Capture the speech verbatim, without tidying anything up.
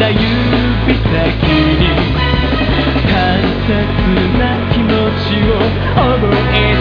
た指先に大切な気持ちを覚え